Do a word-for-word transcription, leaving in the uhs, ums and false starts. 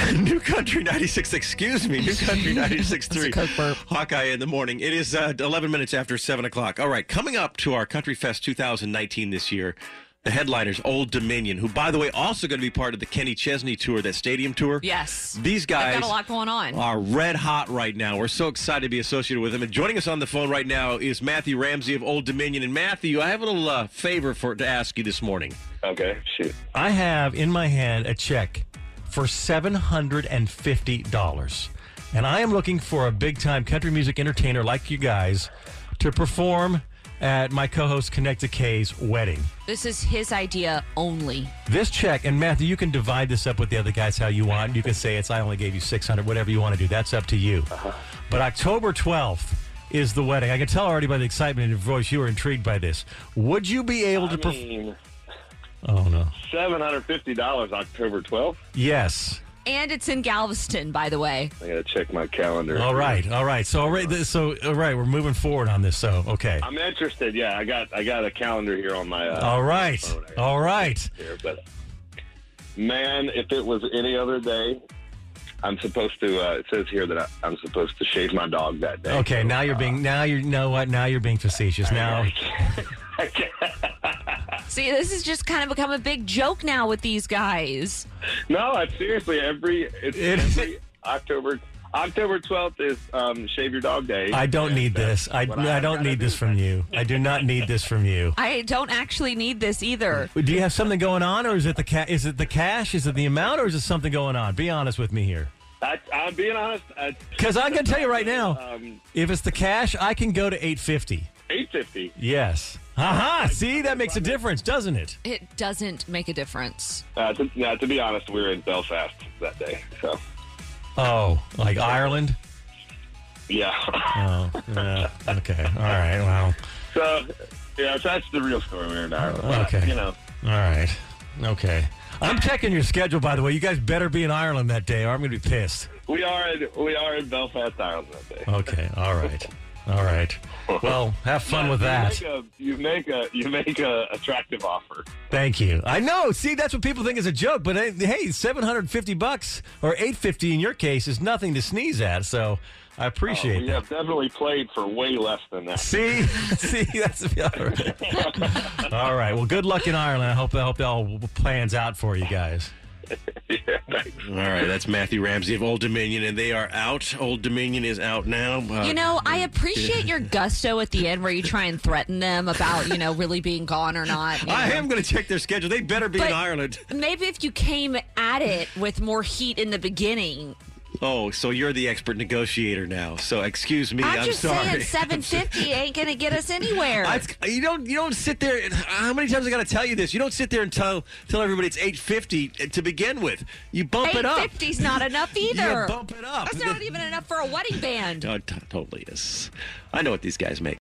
New Country ninety-six, excuse me, New Country ninety-six point three. Hawkeye in the morning. It is uh, eleven minutes after seven o'clock. All right, coming up to our Country Fest twenty nineteen this year, the headliners, Old Dominion, who, by the way, also going to be part of the Kenny Chesney tour, that stadium tour. Yes. These guys They've got a lot going on. Are red hot right now. We're so excited to be associated with them. And joining us on the phone right now is Matthew Ramsey of Old Dominion. And Matthew, I have a little uh, favor for to ask you this morning. Okay, shoot. I have in my hand a check for seven hundred fifty dollars. And I am looking for a big-time country music entertainer like you guys to perform at my co-host Connected K's wedding. This is his idea only. This check, and Matthew, you can divide this up with the other guys how you want. You can say it's I only gave you six hundred dollars, whatever you want to do. That's up to you. Uh-huh. But October twelfth is the wedding. I can tell already by the excitement in your voice you were intrigued by this. Would you be able to perform? Oh, no. seven hundred fifty dollars October twelfth? Yes. And it's in Galveston, by the way. I got to check my calendar. All right, all right. So, all right, so, all right, we're moving forward on this. So, okay. I'm interested. Yeah, I got I got a calendar here on my. Uh, all right, phone. all right. Here, but man, if it was any other day, I'm supposed to. Uh, it says here that I, I'm supposed to shave my dog that day. Okay, so, now you're uh, being. Now you know what? Now you're being facetious. Now. See, this has just kind of become a big joke now with these guys. No, it's seriously every it's It- every October October twelfth is um, Shave Your Dog Day. I don't need this. I, what I I don't gotta need do. this from you. I do not need this from you. I don't actually need this either. Do you have something going on, or is it the ca- is it the cash? Is it the amount, or is it something going on? Be honest with me here. I, I'm being honest. Because I'm going to tell you right now, Um, if it's the cash, I can go to eight fifty. eight fifty. Yes. Aha! See, that makes a difference, doesn't it? It doesn't make a difference. Uh, to, yeah, to be honest, we were in Belfast that day, so Oh, like Ireland? yeah. Oh, yeah. Okay. All right. Well. So yeah, so that's the real story. We were in Ireland. Okay. You know. All right. Okay. I'm checking your schedule, by the way. You guys better be in Ireland that day, or I'm going to be pissed. We are in we are in Belfast, Ireland that day. Okay. All right. All right. Well, have fun with that. You make a you make a you make a attractive offer. Thank you. I know. See, that's what people think is a joke, but hey, seven hundred fifty bucks or eight fifty in your case is nothing to sneeze at. So I appreciate Oh, we that. have definitely played for way less than that. See, see, that's all right. All right. Well, good luck in Ireland. I hope I hope that all plans out for you guys. Yeah, thanks. All right, that's Matthew Ramsey of Old Dominion, and they are out. Old Dominion is out now. Uh, You know, I appreciate your gusto at the end where you try and threaten them about, you know, really being gone or not. you I know. am going to check their schedule. They better be But in Ireland. Maybe if you came at it with more heat in the beginning. Oh, so you're the expert negotiator now. So excuse me. I'm, I'm just sorry. saying seven fifty ain't going to get us anywhere. I, you don't. You don't sit there. How many times I got to tell you this? You don't sit there and tell tell everybody it's eight fifty to begin with. You bump it up. eight fifty's not enough either. You bump it up. That's not even enough for a wedding band. Oh, it t- totally is. I know what these guys make.